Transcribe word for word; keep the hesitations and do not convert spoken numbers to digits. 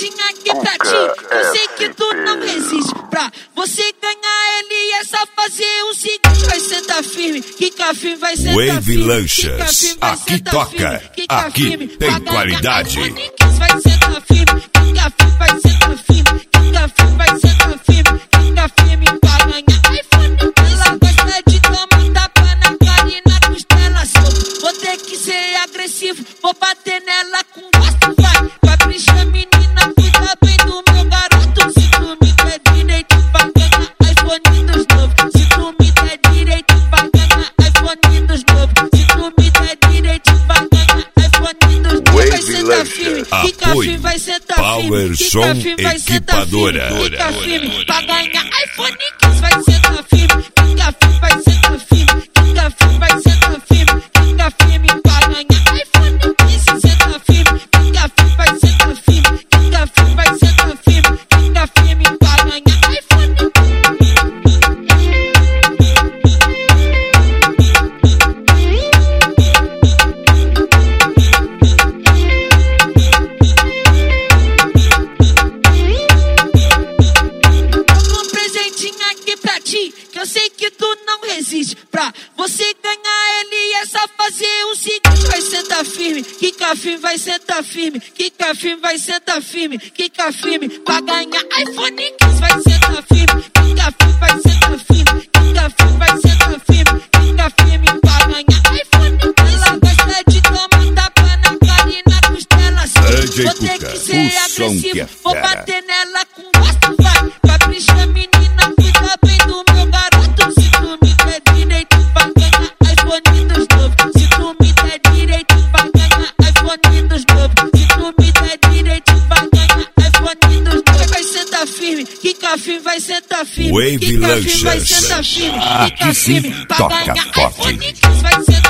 presentinho aqui pra ti. Eu sei que tu não resiste. Pra você ganhar ele é só fazer o seguinte: vai sentar firme, quica firme, vai sentar firme. Wave Lanchas, aqui toca, aqui tem qualidade. Vai sentar firme, quica firme, vai sentar firme, quica firme, vai sentar firme, quica firme pra ganhar iPhone. Ela gosta de tomar tapa na cara e na costela solta. Vou ter que ser agressivo, vou bater nela com gosto, vai. Capricha, menina, cuida bem do meu garoto. Se tu me der direito, vai ganhar iPhone dos novos. Se tu me der direito, vai ganhar iPhone dos novos. Se tu me der direito, vai ganhar iPhone dos novos. Vai sentar firme, fica firme, vai sentar firme, fica firme, vai sentar firme, fica firme, pra ganhar iPhone quinze. Vai sentar firme, fica firme, vai sentar firme, fica firme, vai sentar firme, fica firme, pra ganhar iPhone quinze. Senta firme, fica firme, vai sentar firme, fica firme, vai sentar firme, fica firme, pra ganhar iPhone. Que eu sei que tu não resiste. Pra você ganhar ele é só fazer o seguinte: vai sentar firme, quica firme, vai sentar firme, quica firme, vai sentar firme, quica firme, pra ganhar iPhone quinze. Vai sentar firme, quica firme, vai sentar firme, quica firme, vai sentar firme, quica firme, pra ganhar iPhone. Ela gosta de tomar tapa na cara e na costela solta. Vou ter que ser agressivo, vou bater nela com gosto, vai. Capricha, menina, cuida bem do meu garoto. Se tu me der direito, vai ganhar iPhone dos novos. Se tu me der direito, vai ganhar iPhone dos novos. Se tu me der direito, vai ganhar iPhone dos novos. Vai sentar firme, quica firme, vai sentar firme, Wave quica firme, vai Lanchas, sentar firme, aqui quica sim firme, pra toca ganhar forte. iPhone quinze. Vai sentar